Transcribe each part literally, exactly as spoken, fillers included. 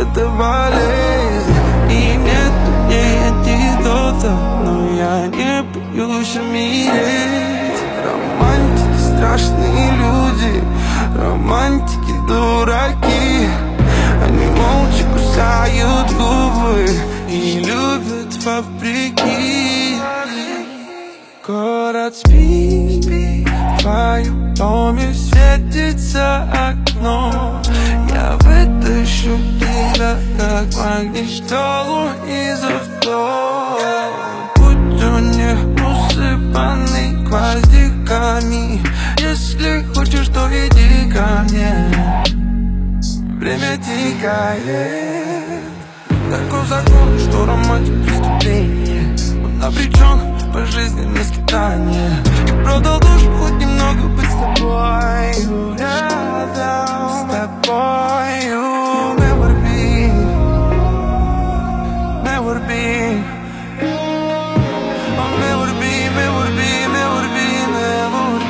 это болезнь, и нет у ней антидота, но я не боюсь умереть. Романтики страшные люди, романтики дураки. Они молча кусают губы и любят вопреки. Город спит, в твоем доме светится окно. Я вытащу тебя, как магнит пчелу из авто. Будь он не усыпанный гвоздиками, если хочешь, то иди ко мне. Время тикает. Такой закон, что романтик преступление. Он обречен по жизни на скитание. И продал душу хоть немного быть с тобою рядом. С тобою. Never be, never be. Oh, never be, never be, never be, never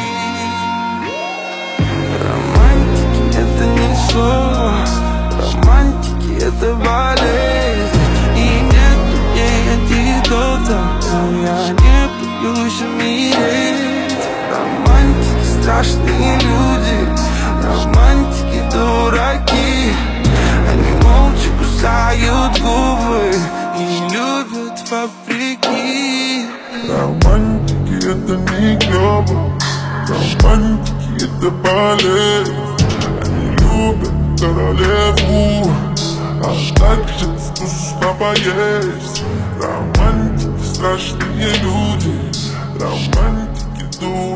be. Романтики это не слово, романтики это болезнь, и нет у ней антидота, но я не боюсь умереть. Романтики страшные люди, романтики дураки. Они молча кусают губы и любят вопреки. Романтики это не клёво, романтики это болезнь. Они любят королеву, а также вкусно поесть. Романтики страшные люди, романтики дураки.